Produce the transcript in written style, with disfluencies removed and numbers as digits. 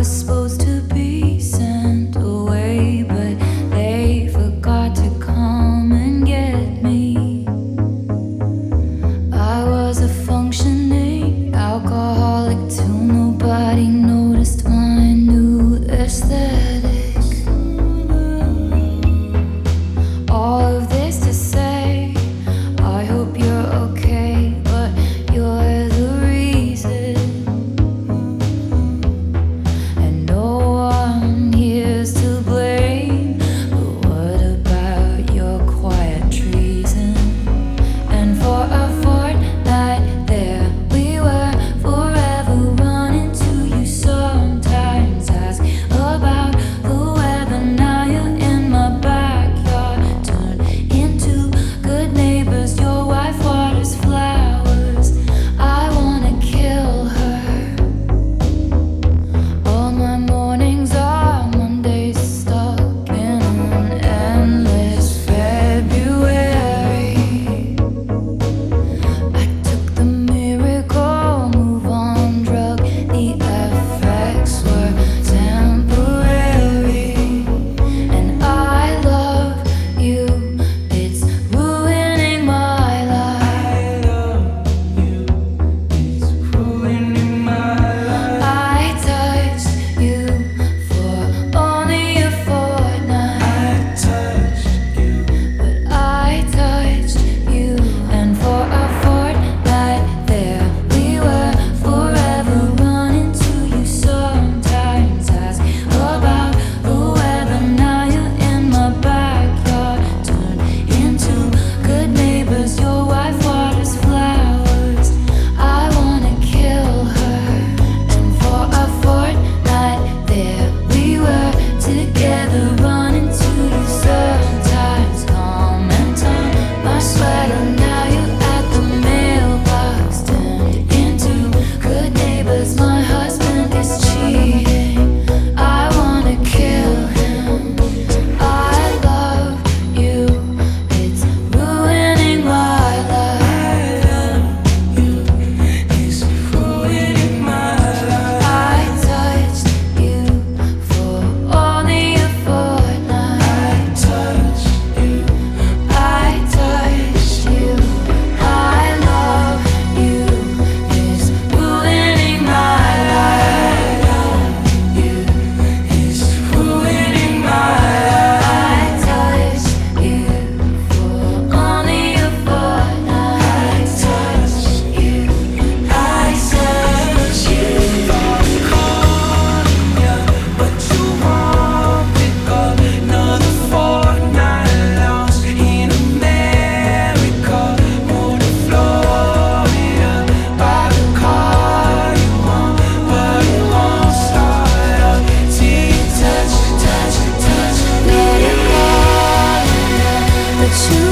supposed to be sent away, but they forgot to come and get me. I was a functioning alcoholic till nobody noticed my new aesthetic. All of this to say, I hope you're okay, but you're the reason. And no one here's to blame, but what about your quiet treason? And for a fortnight there we were, forever running to you. Sometimes ask about the weather. Now you're in my backyard, turned into good neighbors. Your wife waters flowers, I wanna kill her. All my mornings are Mondays, stuck in an endless February. I took the miracle move on drug, the effects were temporary. And I love you, it's ruining my life. I touched you for only a fortnight, but I touched you, and for a fortnight there we were, forever running to you. Sometimes ask about the weather. Now you're in my backyard, turned into good neighbors. Your wife waters flowers, I wanna kill her. And for a fortnight there we were, together running to you. Sometimes comment on my sweater. Now you're at the mailbox, turned into good neighbors. My husband is cheating, I wanna kill him. I love you, it's ruining my life. I touched you for only a fortnight. I touched you, I love you, it's ruining my life. I touched you for only a fortnight. I touched you. But you